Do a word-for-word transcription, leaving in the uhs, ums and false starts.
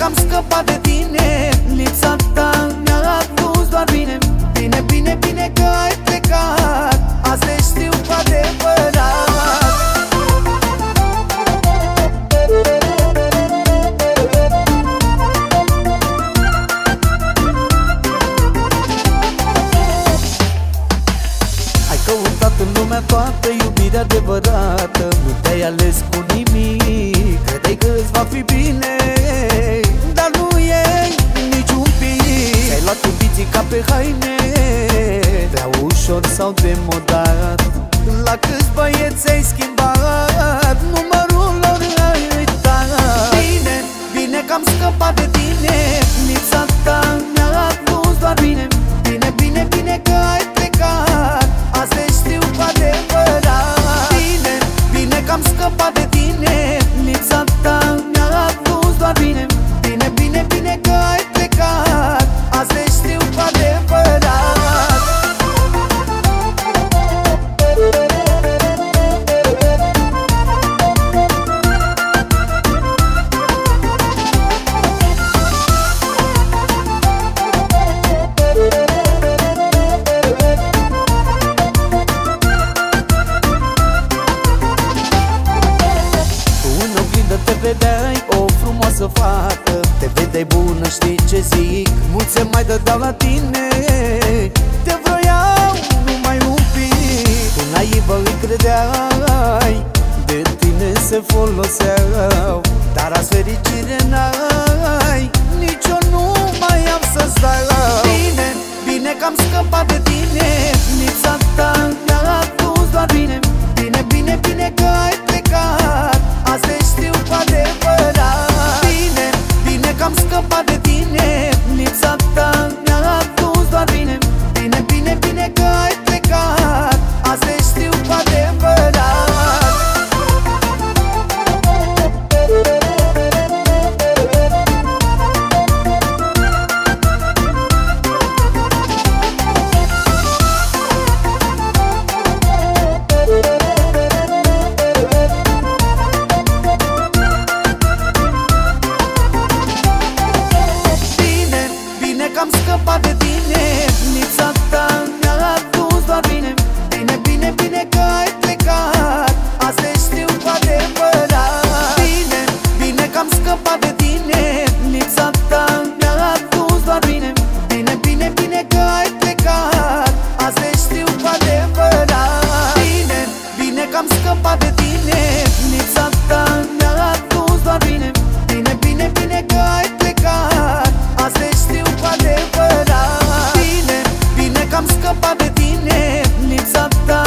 am scăpat de tine. Lipsa ta mi-a adus doar bine. Bine, bine, bine că ai plecat. Asta știu cu adevărat. Ai căutat în lumea toată iubirea adevărată. Nu te-ai ales cu nimic. Credeai că îți va fi bine, dar nu e niciun pic. Ți-ai luat iubiții ca pe haine, prea ușor s-au demodat. La câți băieți ai schimbat, numărul lor ai uitat. Bine, bine că am scăpat de tine. Lipsa ta mi-a adus doar bine. Bine, bine, bine că ai plecat. Asta știu cu adevărat. Bine, bine că am scăpat de tine. Lipsa ta mi-a adus doar bine. Bine, bine, bine că ai plecat. Asta știu cu adevărat. Te vedeai o frumoasă fată, te vedeai bună, știi ce zic? Mulți se mai dădeau la tine, te vroiau numai un pic. Tu naivă îi credeai, de tine se foloseau. Dar azi fericire n-ai, nici eu nu mai am să-ți dau. Bine, bine că am scăpat de tine. Lipsa ta mi-a adus doar bine. Bine, bine, bine că ai plecat. Asta știu cu adevărat. Bine, bine că am scăpat de tine. Lipsa ta mi-a adus doar bine. Bine, bine, bine că ai plecat. Asta știu cu adevărat. Că am scăpat de tine. Lipsa ta mi-a adus doar bine. Bine, bine, bine că ai plecat. Asta știu cu adevărat. Bine, bine că am scăpat de tine. Lipsa ta mi-a adus doar bine. Bine, bine, bine că ai plecat. Asta știu cu adevărat. Bine, bine că am scăpat de tine. Lipsa ta mi-a adus doar bine. Bine, bine, bine că ai plecat. Asta știu cu adevărat. Bine, bine că am scăpat de tine. Lipsa ta